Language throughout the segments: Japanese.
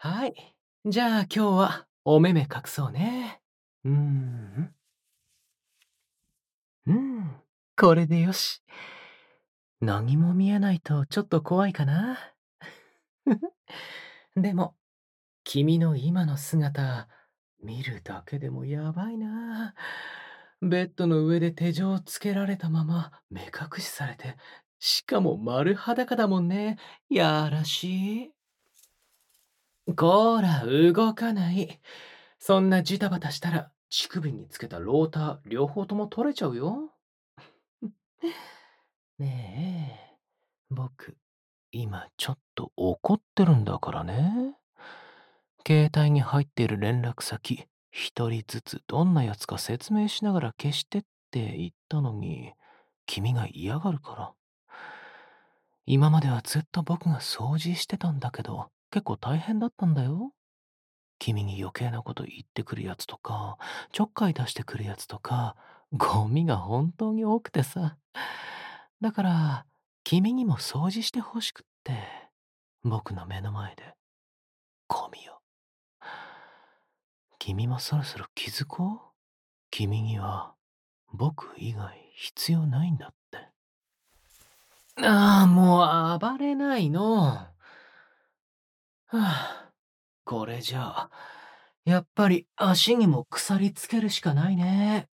はい。じゃあ今日はお目目隠そうね。うーん。うん。これでよし。何も見えないとちょっと怖いかな。でも、君の今の姿、見るだけでもやばいな。ベッドの上で手錠をつけられたまま目隠しされて、しかも丸裸だもんね。やらしい。こーら、動かない。そんなジタバタしたら、乳首につけたローター、両方とも取れちゃうよ。ねえ、僕、今ちょっと怒ってるんだからね。携帯に入っている連絡先、一人ずつどんなやつか説明しながら消してって言ったのに、君が嫌がるから。今まではずっと僕が掃除してたんだけど、結構大変だったんだよ。君に余計なこと言ってくるやつとか、ちょっかい出してくるやつとか、ゴミが本当に多くてさ。だから、君にも掃除してほしくって、僕の目の前で、ゴミを。君もそろそろ気づこう。君には、僕以外必要ないんだって。ああ、もう暴れないの。はあ、これじゃあ、やっぱり足にも鎖つけるしかないね。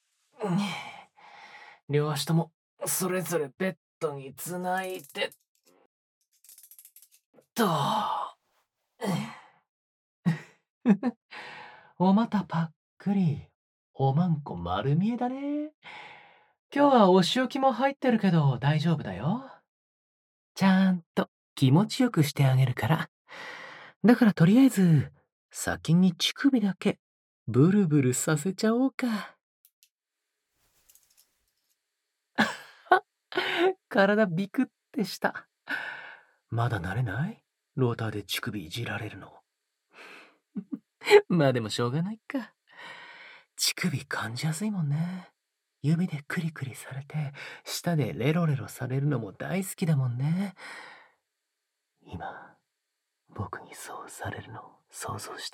両足ともそれぞれベッドにつないでと。お股パックリ。おまんこ丸見えだね。今日はお仕置きも入ってるけど大丈夫だよ。ちゃんと気持ちよくしてあげるから。だからとりあえず、先に乳首だけブルブルさせちゃおうか。体ビクってした。まだ慣れない？ローターで乳首いじられるの。まあでもしょうがないか。乳首感じやすいもんね。指でクリクリされて、舌でレロレロされるのも大好きだもんね。今、僕にそうされるの想像した？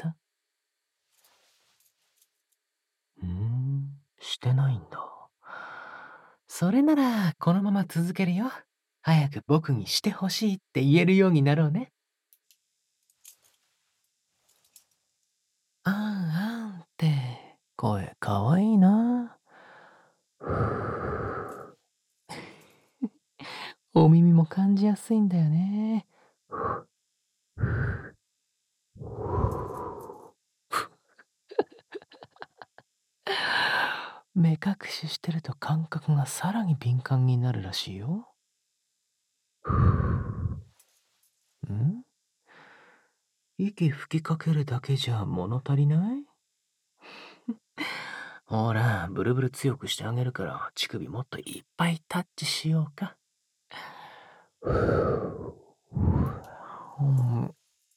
してないんだ。それなら、このまま続けるよ。早く僕にしてほしいって言えるようになろうね。あんあんって声かわいいな。お耳も感じやすいんだよね。目隠ししてると感覚がさらに敏感になるらしいよ。ん？息吹きかけるだけじゃ物足りない？ほら、ブルブル強くしてあげるから、乳首もっといっぱいタッチしようか。うん、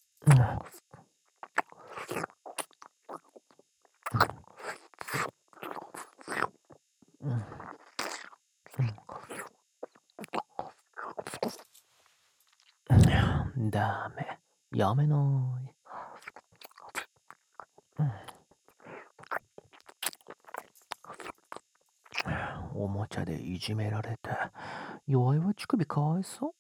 ダメ。やめない。おもちゃでいじめられて、弱いは乳首かわいそう。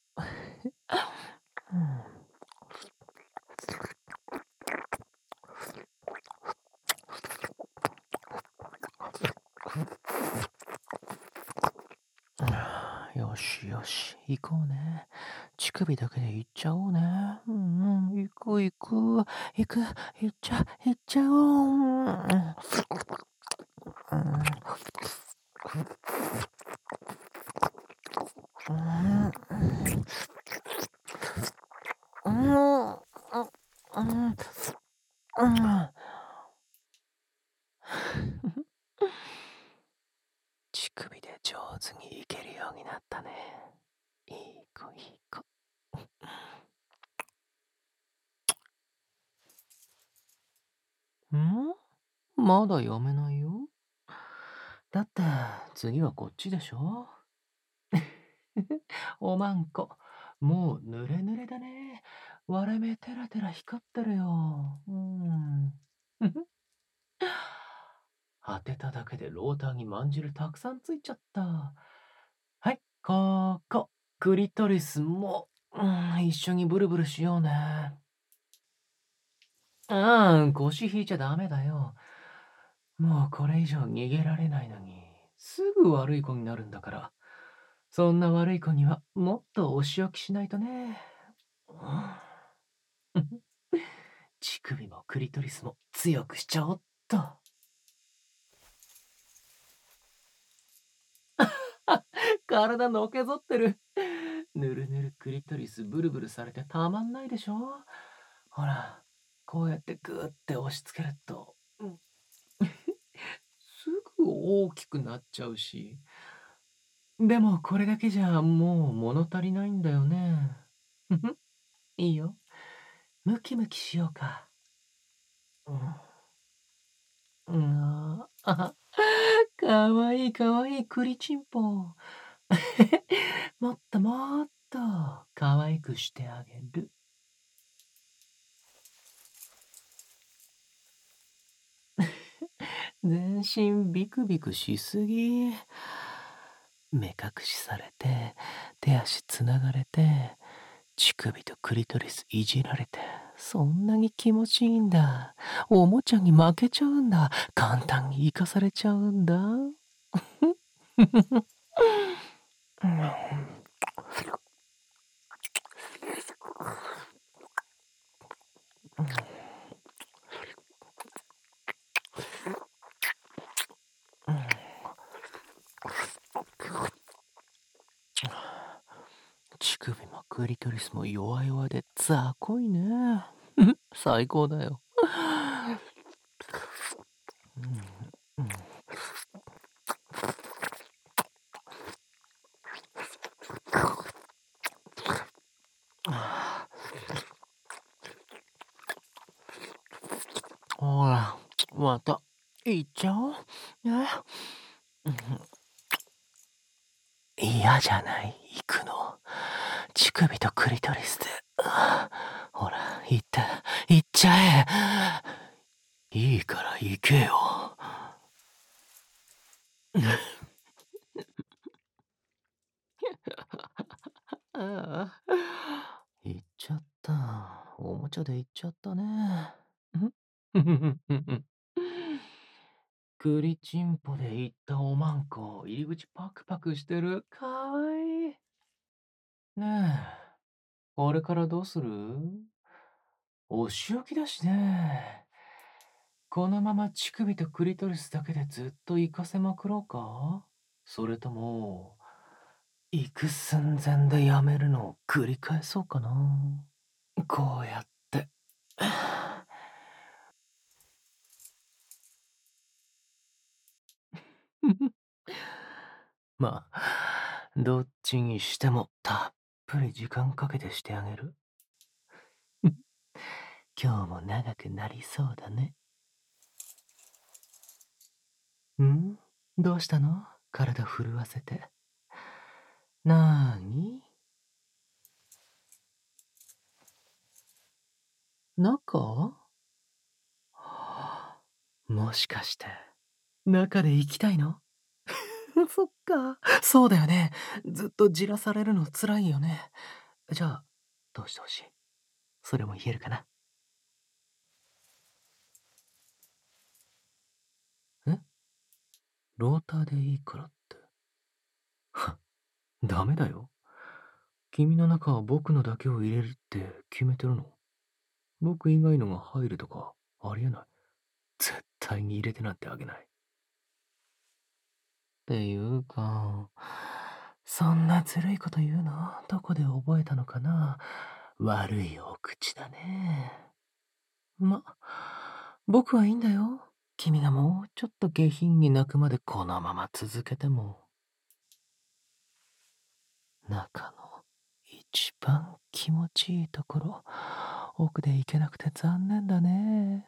よしよし、行こうね。乳首だけで行っちゃおうね。行く行く、行く、行っちゃおう。乳首で上手にいけるようになったね。いい子いい子。まだやめないよ。だって、次はこっちでしょ？おまんこ、もう濡れ濡れだね。 割れ目テラテラ光ってるよ。当てただけでローターにまんじるたくさんついちゃった。はい、ここ。クリトリスも、一緒にブルブルしようね。腰引いちゃダメだよ。もうこれ以上逃げられないのに、すぐ悪い子になるんだから。そんな悪い子にはもっとお仕置きしないとね。乳首もクリトリスも強くしちゃおっと。体のけぞってる。ぬるぬるクリトリスブルブルされてたまんないでしょ。ほら、こうやってグーって押し付けると、すぐ大きくなっちゃうし。でもこれだけじゃもう物足りないんだよね。いいよ。ムキムキしようか。うん。かわいいかわいいクリチンポ。もっともっと可愛くしてあげる。全身ビクビクしすぎ。目隠しされて、手足つながれて、乳首とクリトリスいじられて、そんなに気持ちいいんだ。おもちゃに負けちゃうんだ。簡単に生かされちゃうんだ。乳首もクリトリスも弱々で雑魚いね。最高だよ。ほら、また、行っちゃおう。ね。嫌じゃない、行くの。乳首とクリトリスで。ほら、行っちゃえ。いいから行けよ。行っちゃった。おもちゃで行っちゃったね。クリチンポで行ったおまんこ、入り口パクパクしてる。かわいい。ねえ、これからどうする？お仕置きだしね。このまま乳首とクリトリスだけでずっと行かせまくろうか？それとも、行く寸前でやめるのを繰り返そうかな。こうやって。まあ、どっちにしてもたっぷり時間かけてしてあげる。今日も長くなりそうだね。どうしたの？体震わせて。なーに？中？もしかして、中で行きたいの？そっか。そうだよね。ずっとじらされるの辛いよね。じゃあ、どうしてほしい？それも言えるかな？え？ローターでいいからって。ダメだよ。君の中は僕のだけを入れるって決めてるの？僕以外のが入るとかありえない。絶対に入れてなんてあげない。っていうか、そんなずるいこと言うのどこで覚えたのかな？悪いお口だね。ま、僕はいいんだよ。君がもうちょっと下品に泣くまでこのまま続けても。中の一番気持ちいいところ、奥で行けなくて残念だね。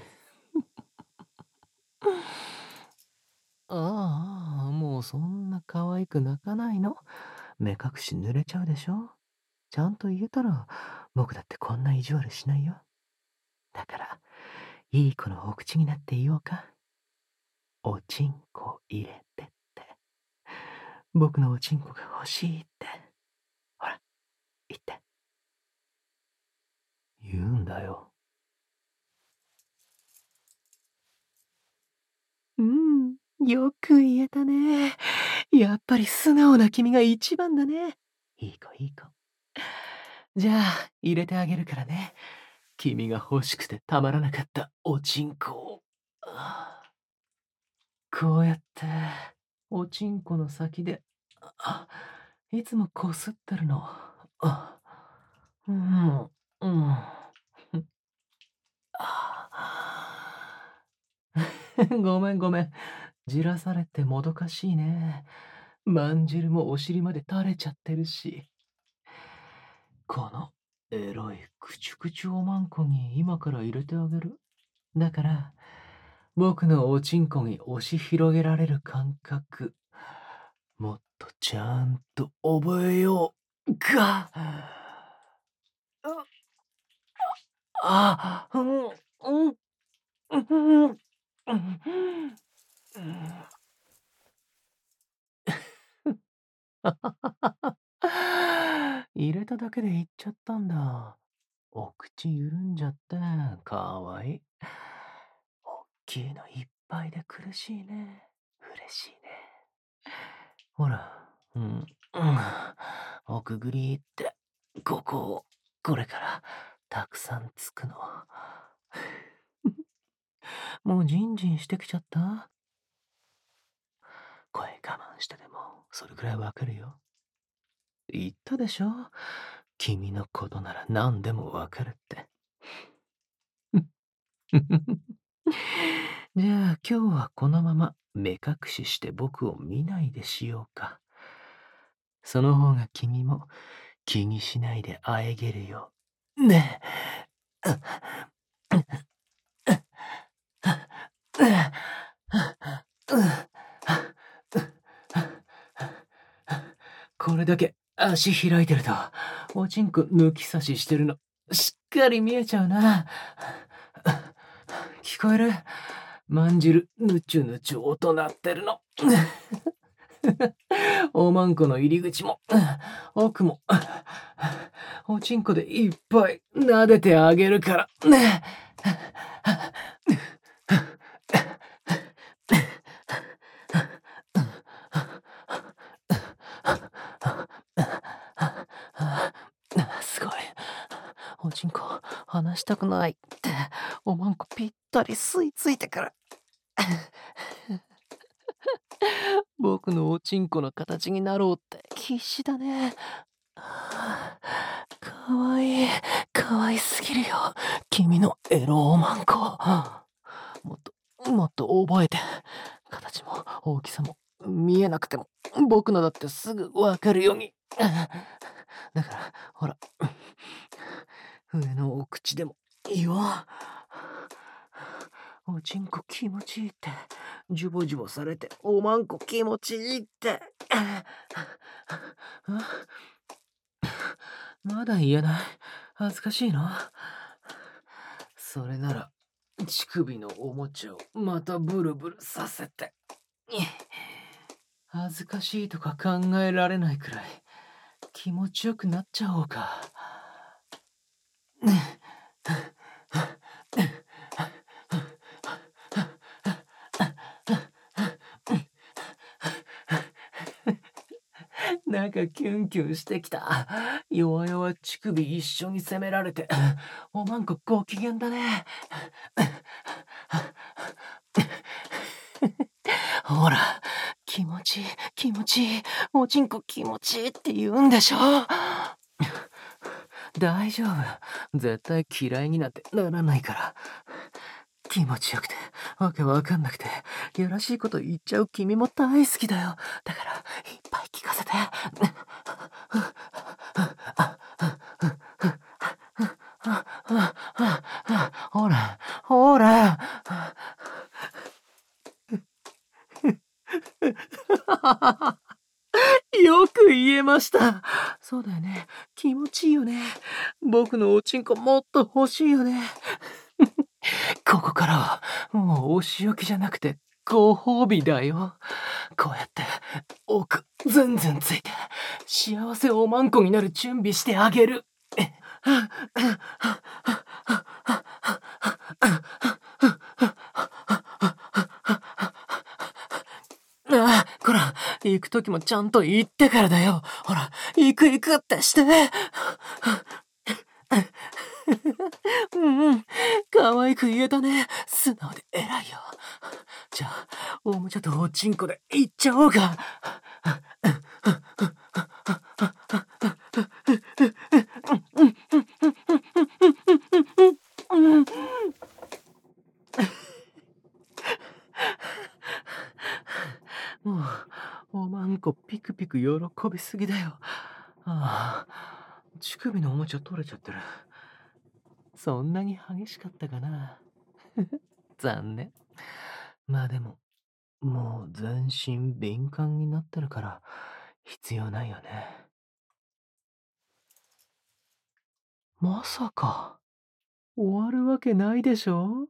もうそんな可愛く泣かないの。目隠し濡れちゃうでしょ。ちゃんと言えたら、 僕だってこんな意地悪しないよ。だから、いい子のお口になって言おうか。おちんこ入れてって。僕のおちんこが欲しいって。ほら、言って。言うんだよ。よく言えたね。やっぱり素直な君が一番だね。いい子いい子。じゃあ、入れてあげるからね。君が欲しくてたまらなかったおちんこを。こうやって、おちんこの先で、いつもこすってるの。うん、うん。ごめんごめん。じらされてもどかしいね。まんじるもお尻まで垂れちゃってるし。このエロいくちゅくちゅおまんこに今から入れてあげる。だから、僕のおちんこに押し広げられる感覚、もっとちゃんと覚えようか。うん、うん、うん、うん。入れただけで言っちゃったんだ。お口緩んじゃって、かわいい。おっきいのいっぱいで苦しいね。嬉しいね。ほら、奥ぐりって、ここを、これから、たくさんつくの。もうジンジンしてきちゃった？声我慢してでも、それくらいわかるよ。言ったでしょ？君のことなら何でもわかるって。じゃあ今日はこのまま目隠しして僕を見ないでしようか。その方が君も気にしないであえげるよ。ねえ。これだけ足開いてると、おちんこ抜き差ししてるの、しっかり見えちゃうな。聞こえる？まんじる、ぬちゅぬちゅ音鳴ってるの。おまんこの入り口も、奥も、おちんこでいっぱい撫でてあげるから。ね。すごい。おちんこ離したくないって、おまんこぴったり吸い付いてくる。僕のおちんこの形になろうって必死だね。かわいい。かわいすぎるよ。君のエロおまんこ。もっと覚えて。形も大きさも見えなくても僕のだってすぐわかるように。だから、ほら、上のお口でもいいわ。おちんこ気持ちいいって。ジュボジュボされておまんこ気持ちいいって。まだ言えない？恥ずかしいの？それなら、乳首のおもちゃをまたブルブルさせて。恥ずかしいとか考えられないくらい気持ちよくなっちゃおうか。なんかキュンキュンしてきた。弱々乳首一緒に責められて、おまんこご機嫌だね。ほら、気持ちいい、気持ちいい、おちんこ気持ちいいって言うんでしょ？大丈夫。絶対嫌いになってならないから。気持ちよくて、わけわかんなくて、やらしいこと言っちゃう君も大好きだよ。だから、いっぱい聞かせて。ほら、ほら。 よく言えました。そうだよね。気持ちいいよね。僕のおちんこもっと欲しいよね。ここからはもうお仕置きじゃなくてご褒美だよ。こうやって奥ずんずんついて幸せおまんこになる準備してあげる。ああ、こら、行くときもちゃんと言ってからだよ。ほら、行く行くってして。うんうん、可愛く言えたね。素直で偉いよ。じゃあ、おもちゃとおちんこで行っちゃおうか。もう、おまんこピクピク喜びすぎだよ。ああ、乳首のおもちゃ取れちゃってる。そんなに激しかったかな。残念。まあでも、もう全身敏感になってるから、必要ないよね。まさか、終わるわけないでしょ。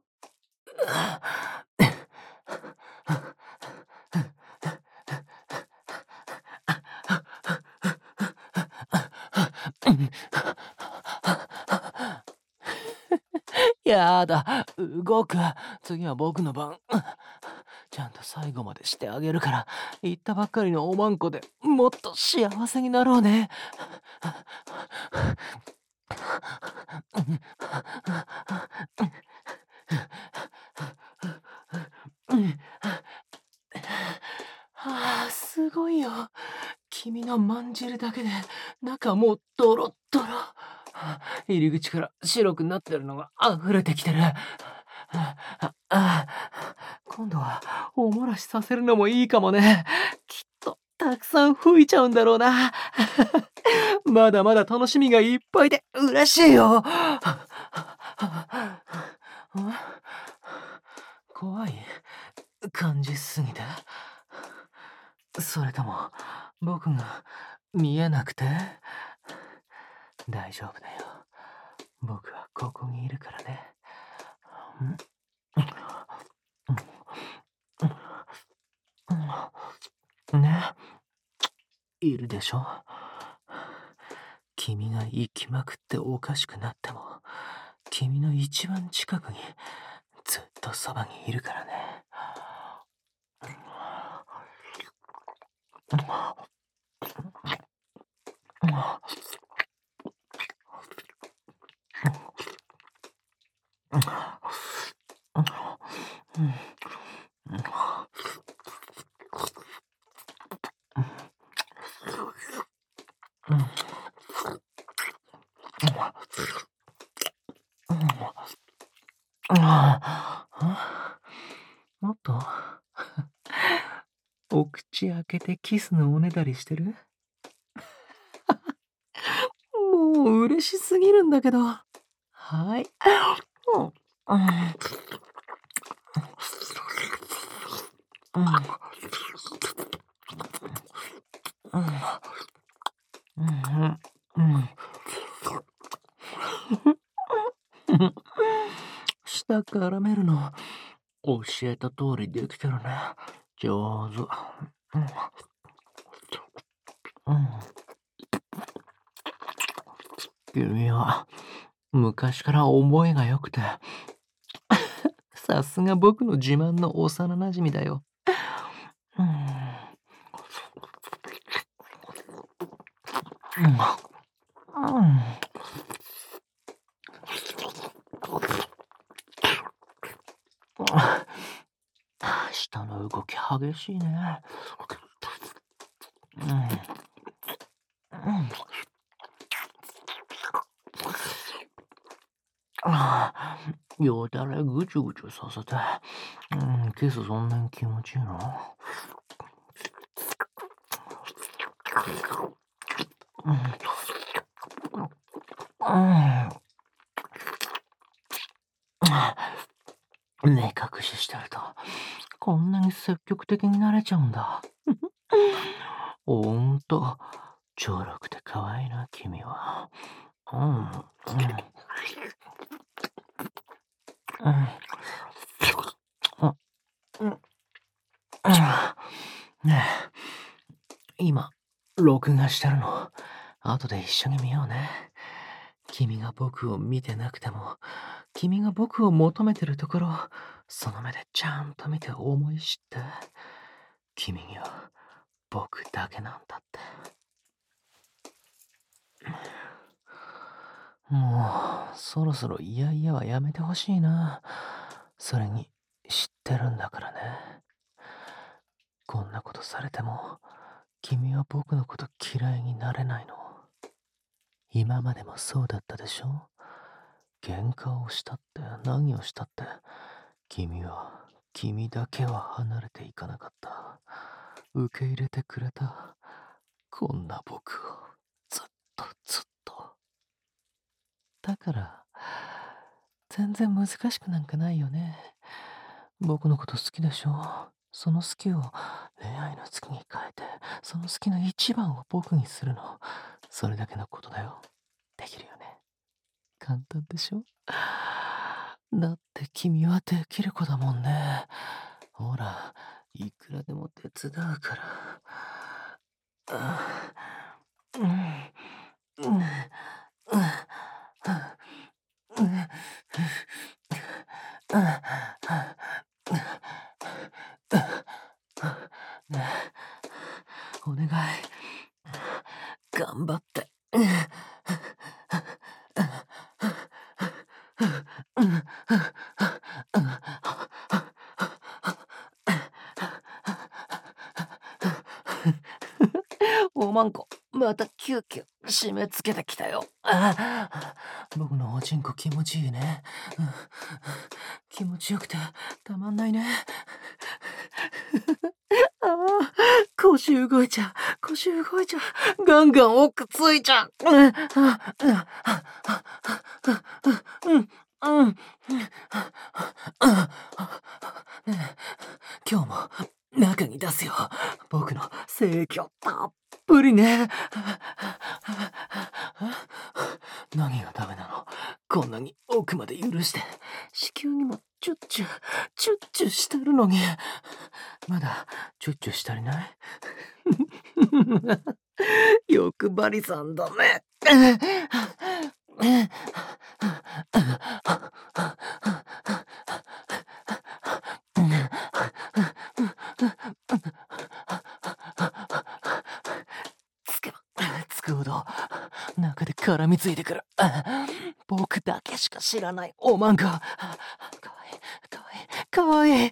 やだ、動く。次は僕の番。ちゃんと最後までしてあげるから、言ったばっかりのおまんこでもっと幸せになろうね。はあ、すごいよ。君のまんじるだけで中もうドロッドロ。入り口から白くなってるのが溢れてきてる。今度はおもらしさせるのもいいかもね。きっとたくさん吹いちゃうんだろうな。まだまだ楽しみがいっぱいで嬉しいよ。怖い感じすぎて。それとも僕が見えなくて。大丈夫だよ。僕はここにいるからね。ね、いるでしょ。君が生きまくっておかしくなっても、君の一番近くにずっとそばにいるからね。もっとお口開けてキスのおねだりしてる？もう嬉しすぎるんだけど。はい。うん。舌絡めるの教えた通りできてるね。上手。君は昔から覚えが良くて、さすが僕の自慢の幼馴染だよ。舌の動き激しいね。よだれぐちゅぐちゅさせて。キスそんなに気持ちいいの？目隠ししてると、こんなに積極的になれちゃうんだ。 ほんと、ちょろくて可愛いな、君は。うん。うん。うん。うん。ねえ、今、録画してるの。後で一緒に見ようね。君が僕を見てなくても、君が僕を求めてるところ、その目でちゃんと見て思い知って。君には僕だけなんだって。もう、そろそろいやいやはやめてほしいな。それに、知ってるんだからね。こんなことされても、君は僕のこと嫌いになれないの。今までもそうだったでしょ？喧嘩をしたって何をしたって、君だけは離れていかなかった。受け入れてくれた。こんな僕を、ずっずっと。だから、全然難しくなんかないよね。僕のこと好きでしょ？その好きを恋愛の好きに変えて、その好きの一番を僕にするの。それだけのことだよ。できるよね。簡単でしょ？だって君はできる子だもんね。ほら、いくらでも手伝うから。うん、うん、うん、うん、うん、ねえ、お願い。頑張って。おまんこ、またキューキュー締め付けてきたよ。僕のおちんこ気持ちいいね。気持ちよくてたまんないね。腰動いちゃう、腰動いちゃう、ガンガン奥ついちゃう。うん。今日も中に出すよ。僕の精液をたっぷりね。何がダメなの？こんなに奥まで許して、子宮にもチュッチュしてるのに。まだチュッチュしたりない？欲張りさんだね。つけばつくほど中で絡みついてくる。僕だけしか知らないおまんが。かわいい、かわいい、かわいい。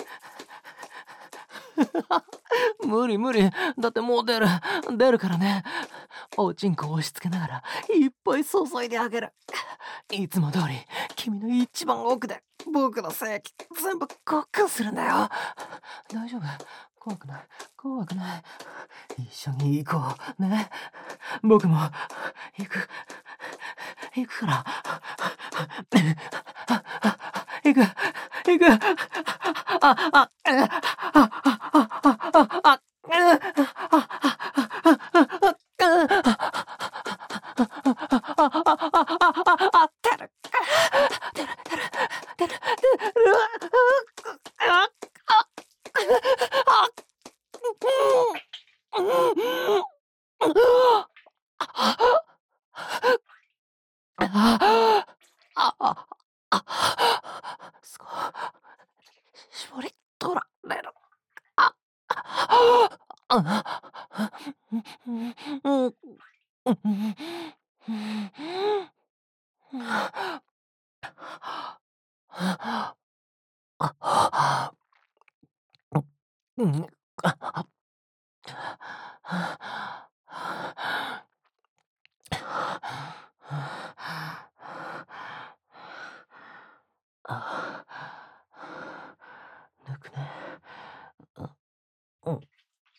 無理無理。だってもう出るからね。おちんこ押し付けながらいっぱい注いであげる。いつも通り君の一番奥で僕の精液全部ごっくんするんだよ。大丈夫？怖くない、怖くない。一緒に行こうね。僕も行くから。行く、行く。すごい。絞り取られる。あ、抜くね。うん。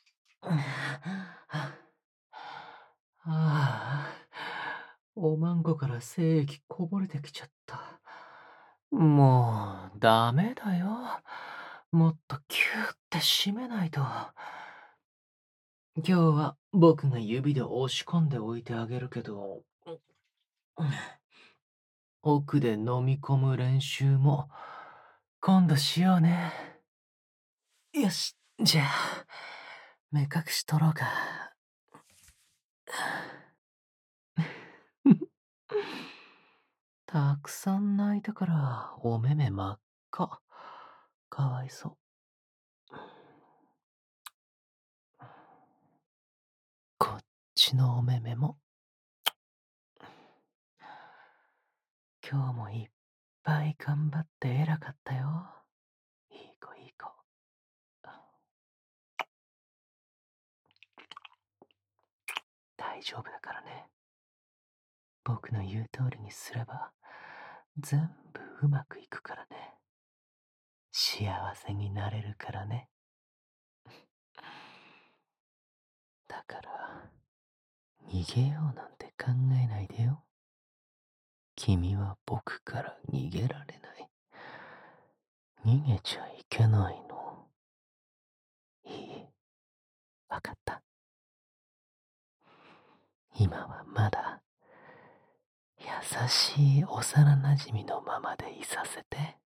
おまんこから精液こぼれてきちゃった。もう、ダメだよ。もっとキューって締めないと。 今日は僕が指で押し込んでおいてあげるけど、奥で飲み込む練習も今度しようね。よし、じゃあ、目隠し取ろうか。たくさん泣いたからお目目真っ赤。かわいそう。こっちのお目目も。今日もいっぱい頑張って偉かったよ。いい子いい子。大丈夫だからね。僕の言う通りにすれば全部うまくいくからね。幸せになれるからね。だから逃げようなんて考えないでよ。君は僕から逃げられない。逃げちゃいけないの。いい。わかった。今はまだ優しい幼なじみのままでいさせて。